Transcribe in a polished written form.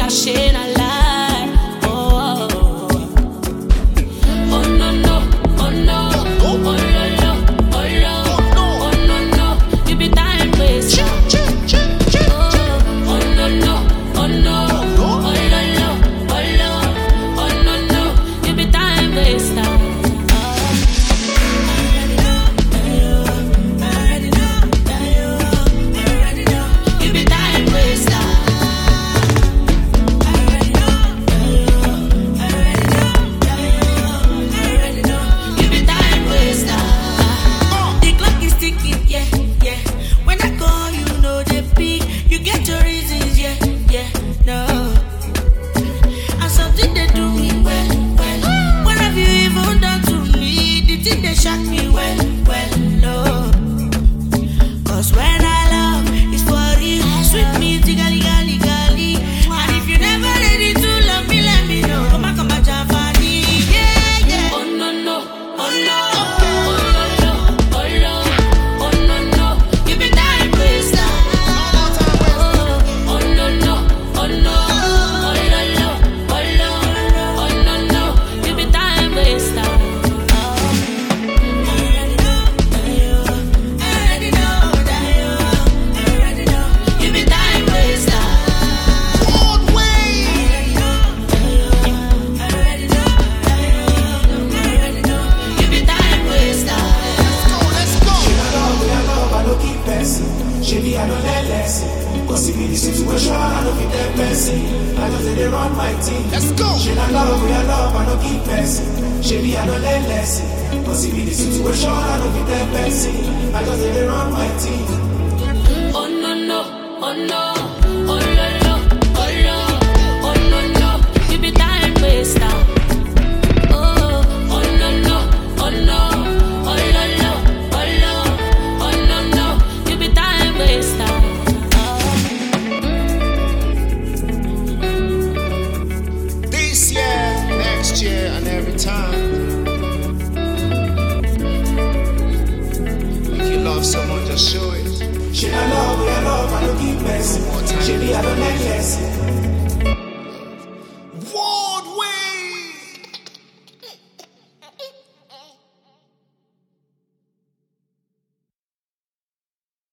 I share a lie. Oh, oh, oh no no, oh no, oh no no, oh no, oh no no, you be time waster. Oh no no, oh no, oh no no, oh no no, you be time waster. Shock me well, well, no. Cause when I love, it's for you. Sweet me, gali, gali, gali. And if you never ready to love me, let me know. Come on, Jafani, yeah, yeah. Oh no, no, oh no, oh no, no, oh no, oh no, no. You be time waster. Oh no, no, oh no, oh no, no, oh no, oh no, no. You be time waster. I don't let less. Cause if in the situation, I don't fit that messy. I just let it run my team. Let's go. She not love, we are love, I don't keep messing. She I don't let less. Cause if in the situation, I don't fit that messy. I just let it run my team. Oh no no, oh no, oh no no, oh no, oh no no, you be time waster. Oh no no, oh no, oh no no, oh no, oh no no, you be time waster. This year, next year, and every time. If you love someone, just show it. She I love, I don't keep messing. She I don't let less.